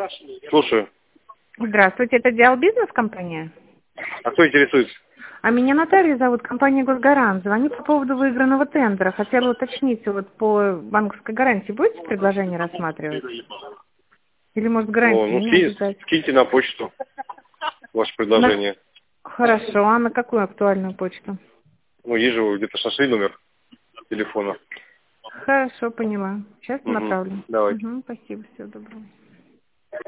Слушаю. Здравствуйте, это Диал Бизнес компания? А кто интересуется? А меня Наталья зовут, компания Госгарант. Звоню по поводу выигранного тендера. Хотела уточнить, вот по банковской гарантии будете предложение рассматривать? Или, может, гарантию Ну, менять ждать? скиньте на почту ваше предложение. Хорошо, а на какую актуальную почту? Ну, есть же вы где-то нашли номер телефона. Хорошо, поняла. Сейчас Угу. направлю. Давайте. Спасибо, всего доброго.